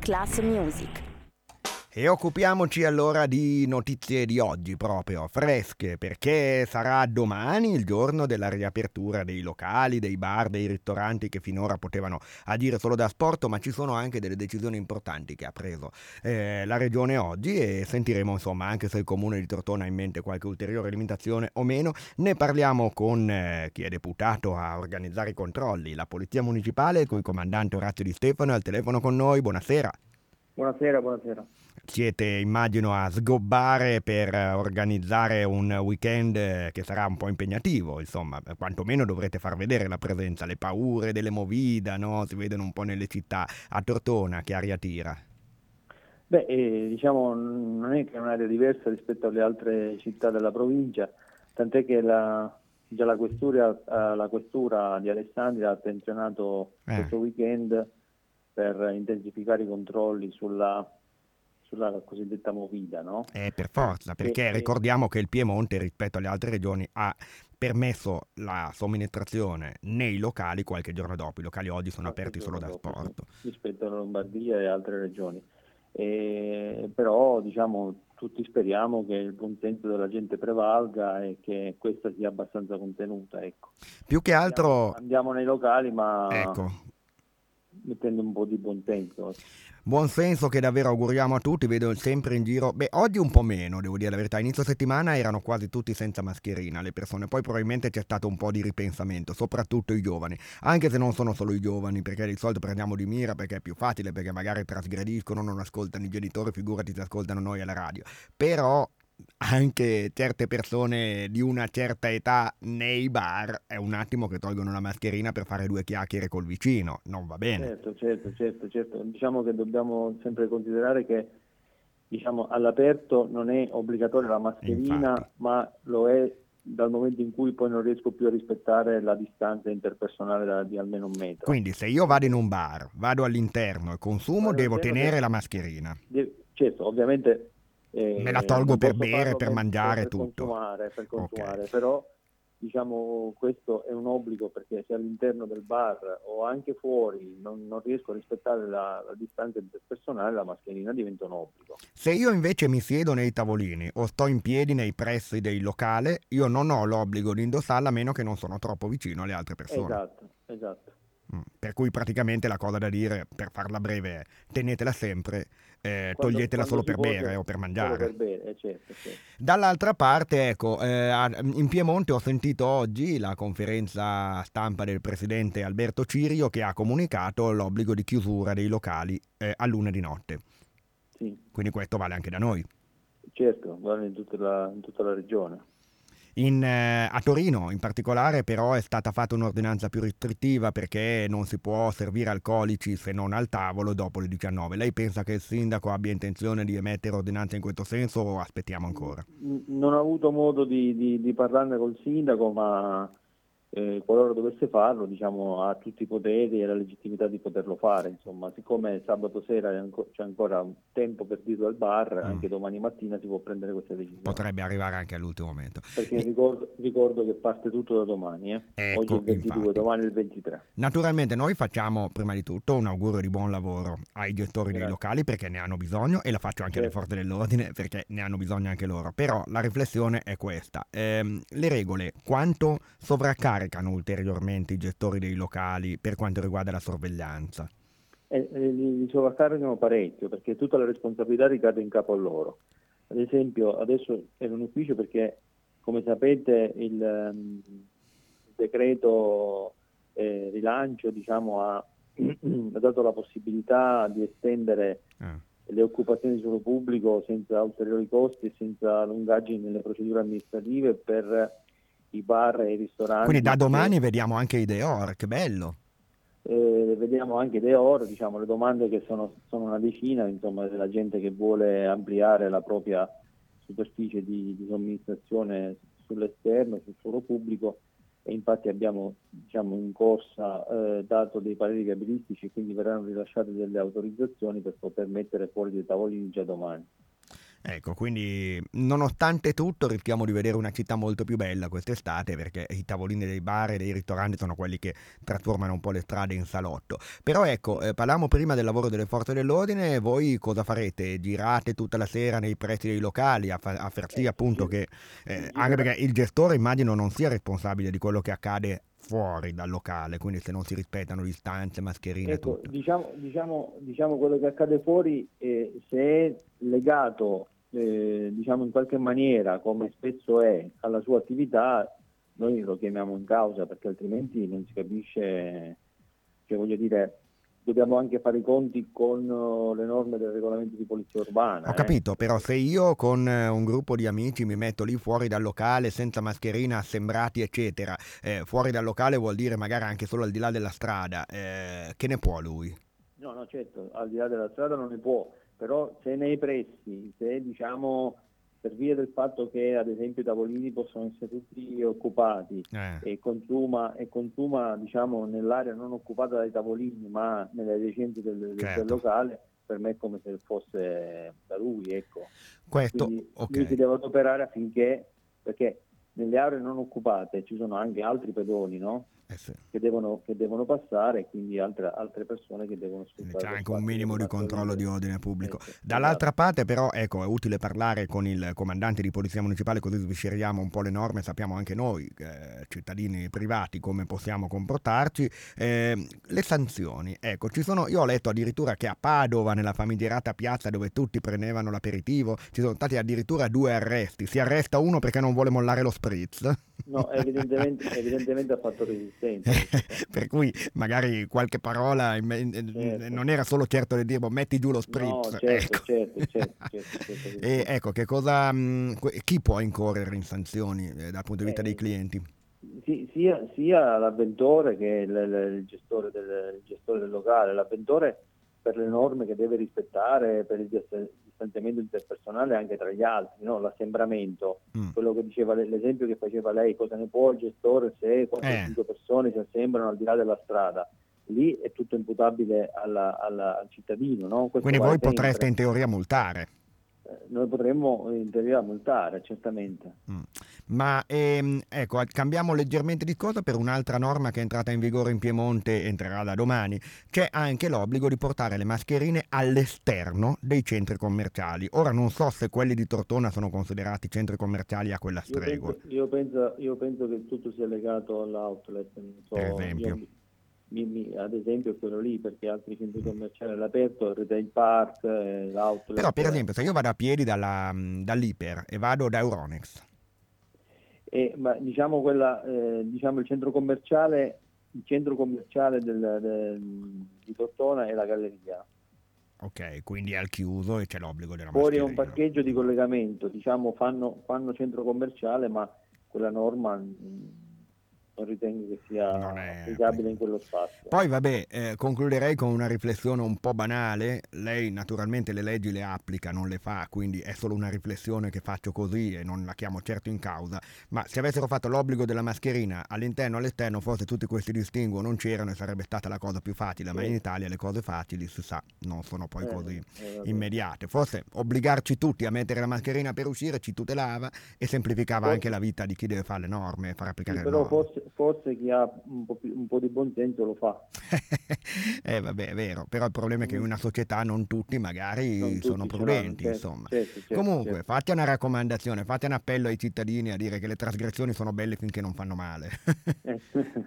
Class Music. E occupiamoci allora di notizie di oggi proprio, fresche, perché sarà domani il giorno della riapertura dei locali, dei bar, dei ristoranti che finora potevano agire solo da asporto, ma ci sono anche delle decisioni importanti che ha preso la regione oggi e sentiremo insomma anche se il comune di Tortona ha in mente qualche ulteriore limitazione o meno. Ne parliamo con chi è deputato a organizzare i controlli, la Polizia Municipale, con il comandante Orazio Di Stefano, è al telefono con noi. Buonasera. Buonasera. Siete, immagino, a sgobbare per organizzare un weekend che sarà un po' impegnativo, insomma, quantomeno dovrete far vedere la presenza, le paure delle movida, no? Si vedono un po' nelle città. A Tortona che aria tira? Diciamo non è che è un'area diversa rispetto alle altre città della provincia, tant'è che già la questura di Alessandria ha attenzionato questo weekend per intensificare i controlli sulla cosiddetta movida, no? Per forza, perché ricordiamo che il Piemonte rispetto alle altre regioni ha permesso la somministrazione nei locali qualche giorno dopo. I locali oggi sono aperti solo da sport. Sì, rispetto alla Lombardia e altre regioni. Però diciamo tutti speriamo che il buon senso della gente prevalga e che questa sia abbastanza contenuta. Ecco. Più che altro andiamo nei locali, ma ecco, mettendo un po' di buon senso. Buon senso che davvero auguriamo a tutti, vedo sempre in giro, oggi un po' meno, devo dire la verità, inizio settimana erano quasi tutti senza mascherina le persone, poi probabilmente c'è stato un po' di ripensamento, soprattutto i giovani, anche se non sono solo i giovani, perché di solito prendiamo di mira perché è più facile, perché magari trasgrediscono, non ascoltano i genitori, figurati se ascoltano noi alla radio, però anche certe persone di una certa età nei bar è un attimo che tolgono la mascherina per fare due chiacchiere col vicino, non va bene. Certo. Diciamo che dobbiamo sempre considerare che all'aperto non è obbligatoria la mascherina, infatti, ma lo è dal momento in cui poi non riesco più a rispettare la distanza interpersonale di almeno 1 metro. Quindi se io vado in un bar, vado all'interno e consumo, devo tenere la mascherina. Certo, ovviamente me la tolgo per bere, per mangiare, per tutto. Per consumare, Okay. però diciamo questo è un obbligo, perché se all'interno del bar o anche fuori non riesco a rispettare la distanza interpersonale, la mascherina diventa un obbligo. Se io invece mi siedo nei tavolini o sto in piedi nei pressi del locale, io non ho l'obbligo di indossarla a meno che non sono troppo vicino alle altre persone. Esatto. Per cui praticamente la cosa da dire, per farla breve, è tenetela sempre, toglietela solo per bere o per mangiare. Solo per bere, certo. Dall'altra parte, ecco, in Piemonte ho sentito oggi la conferenza stampa del presidente Alberto Cirio che ha comunicato l'obbligo di chiusura dei locali all'1 di notte. Sì. Quindi questo vale anche da noi. Certo, vale in tutta la regione. A Torino in particolare però è stata fatta un'ordinanza più restrittiva perché non si può servire alcolici se non al tavolo dopo le 19. Lei pensa che il sindaco abbia intenzione di emettere ordinanze in questo senso o aspettiamo ancora? Non ho avuto modo di parlarne col sindaco, ma qualora dovesse farlo, diciamo, ha tutti i poteri e la legittimità di poterlo fare. Insomma, siccome sabato sera c'è ancora tempo per dirlo al bar, anche domani mattina si può prendere questa decisione. Potrebbe arrivare anche all'ultimo momento. Perché ricordo che parte tutto da domani. Ecco, oggi è il 22, infatti. domani è il 23. Naturalmente noi facciamo prima di tutto un augurio di buon lavoro ai gestori dei locali perché ne hanno bisogno, e la faccio anche alle forze dell'ordine perché ne hanno bisogno anche loro. Però la riflessione è questa: le regole quanto sovraccaricano ulteriormente i gestori dei locali per quanto riguarda la sorveglianza? Li sovraccaricano parecchio, perché tutta la responsabilità ricade in capo a loro. Ad esempio adesso è un ufficio perché, come sapete, il decreto rilancio, diciamo, ha dato la possibilità di estendere le occupazioni di suolo pubblico senza ulteriori costi e senza lungaggini nelle procedure amministrative per i bar e i ristoranti. Quindi da domani vediamo anche i Deor, che bello! Vediamo anche Deor, diciamo, le domande che sono una decina, insomma, della gente che vuole ampliare la propria superficie di somministrazione sull'esterno, sul suolo pubblico, e infatti abbiamo, diciamo, in corsa dato dei pareri cabalistici, e quindi verranno rilasciate delle autorizzazioni per poter mettere fuori dei tavolini già domani. Ecco, quindi nonostante tutto rischiamo di vedere una città molto più bella quest'estate, perché i tavolini dei bar e dei ristoranti sono quelli che trasformano un po' le strade in salotto. Però ecco, parlavamo prima del lavoro delle forze dell'ordine, voi cosa farete? Girate tutta la sera nei pressi dei locali a far sì Si appunto gira, che, si anche gira. perché il gestore immagino non sia responsabile di quello che accade fuori dal locale, quindi se non si rispettano distanze, mascherine e Ecco, tutto. diciamo quello che accade fuori, se è legato, diciamo in qualche maniera, come spesso è, alla sua attività, noi lo chiamiamo in causa perché altrimenti non si capisce, cioè voglio dire, dobbiamo anche fare i conti con le norme del regolamento di polizia Ho urbana, capito, però se io con un gruppo di amici mi metto lì fuori dal locale senza mascherina, assembrati, eccetera, fuori dal locale vuol dire magari anche solo al di là della strada, che ne può lui? No, no, certo, al di là della strada non ne può, però se nei pressi, se diciamo per via del fatto che ad esempio i tavolini possono essere tutti occupati Eh, e consuma diciamo nell'area non occupata dai tavolini ma nelle adiacenze del certo. locale, per me è come se fosse da lui, ecco. Questo, Quindi lui si ok. deve adoperare affinché, perché nelle aree non occupate ci sono anche altri pedoni, no? Sì. che devono passare e quindi altre persone che devono Quindi sfruttare c'è lo anche un spazio che è minimo di rimasto controllo di libero. ordine pubblico. Dall'altra Esatto. parte però, ecco, è utile parlare con il comandante di polizia municipale così svisceriamo un po' le norme, sappiamo anche noi, cittadini privati, come possiamo comportarci. Le sanzioni, ecco, io ho letto addirittura che a Padova, nella famigerata piazza dove tutti prendevano l'aperitivo, ci sono stati addirittura 2 arresti. Si arresta uno perché non vuole mollare lo spritz. No, evidentemente ha fatto resistenza questo qua. Per cui magari qualche parola Certo. non era solo certo di dire "Boh, metti giù lo No, spritz", certo, ecco. certo, certo, certo, certo che E sì. ecco, chi può incorrere in sanzioni dal punto di vista dei Eh, clienti? sia l'avventore che il gestore del locale. L'avventore per le norme che deve rispettare, per il distanziamento interpersonale anche tra gli altri, no? L'assembramento, Mm. quello che diceva l'esempio che faceva lei, cosa ne può il gestore se Eh, 4-5 persone si assembrano al di là della strada. Lì è tutto imputabile al cittadino, no? Questo quindi vale voi potreste sempre. in teoria multare. Noi potremmo in teoria multare, certamente. Mm. Ma ecco, cambiamo leggermente di cosa per un'altra norma che è entrata in vigore in Piemonte, entrerà da domani. C'è anche l'obbligo di portare le mascherine all'esterno dei centri commerciali. Ora non so se quelli di Tortona sono considerati centri commerciali a quella Io stregua, penso, io penso, io penso che tutto sia legato all'outlet, non per so, esempio. ad esempio quello lì, perché altri centri commerciali all'aperto, il retail park, Però, l'outlet, per esempio, se io vado a piedi dall'Iper e vado da Euronext, ma diciamo diciamo il centro commerciale di Tortona è la galleria. ok, quindi è al chiuso e c'è l'obbligo della Fuori è un mascherina. parcheggio di collegamento, diciamo fanno centro commerciale, ma quella norma non ritengo che Non sia è applicabile in applicabile. quello spazio. Poi vabbè, concluderei con una riflessione un po' banale. Lei naturalmente le leggi le applica, non le fa, quindi è solo una riflessione che faccio così e non la chiamo certo in causa. Ma se avessero fatto l'obbligo della mascherina all'interno e all'esterno, forse tutti questi distinguo non c'erano e sarebbe stata la cosa più facile. Ma in Sì, Italia le cose facili, si sa, non sono poi così vabbè. immediate. Forse obbligarci tutti a mettere la mascherina per uscire ci tutelava e semplificava anche Forse, la vita di chi deve fare le norme e far sì, applicare le però norme. forse chi ha un po' di buon senso lo fa. Vabbè, è vero, però il problema è che in Mm, una società non tutti Non magari sono tutti ce l'hanno, prudenti, certo, insomma. certo, certo, Comunque, certo. fate una raccomandazione, fate un appello ai cittadini a dire che le trasgressioni sono belle finché non fanno male. Eh,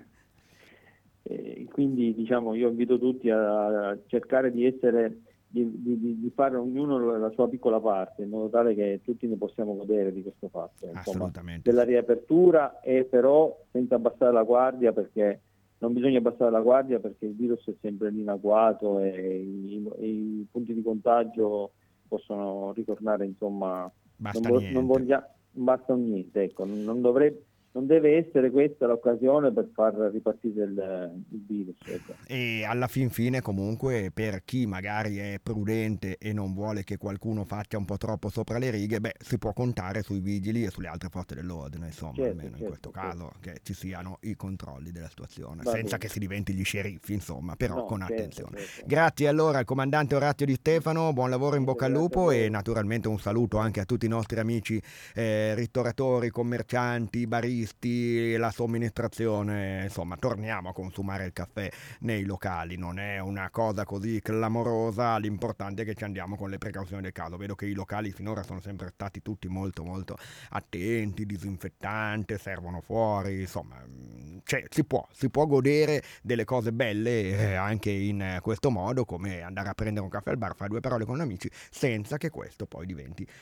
quindi diciamo, io invito tutti a cercare di fare ognuno la sua piccola parte, in modo tale che tutti ne possiamo godere di questo fatto, insomma, Assolutamente della sì. riapertura, e però senza abbassare la guardia, perché non bisogna abbassare la guardia perché il virus è sempre lì in agguato e i punti di contagio possono ritornare, insomma, Basta niente. non basta un niente, ecco, non dovrebbe. non deve essere questa l'occasione per far ripartire il virus. Ecco. E alla fin fine comunque per chi magari è prudente e non vuole che qualcuno faccia un po' troppo sopra le righe, beh, si può contare sui vigili e sulle altre forze dell'ordine, insomma, Certo, almeno in questo certo, caso, certo. che ci siano i controlli della situazione, Va senza che bene. si diventi gli sceriffi, insomma, però No, con certo, attenzione. certo. Grazie allora al comandante Orazio Di Stefano, buon lavoro, in Mille bocca al grazie a lupo e voi. naturalmente un Ciao, saluto ciao. anche a tutti i nostri amici ristoratori, commercianti, baristi, la somministrazione, insomma, torniamo a consumare il caffè nei locali, non è una cosa così clamorosa, l'importante è che ci andiamo con le precauzioni del caso. Vedo che i locali finora sono sempre stati tutti molto molto attenti, disinfettante, servono fuori, insomma, cioè, si può godere delle cose belle anche in questo modo, come andare a prendere un caffè al bar, fare due parole con amici, senza che questo poi diventi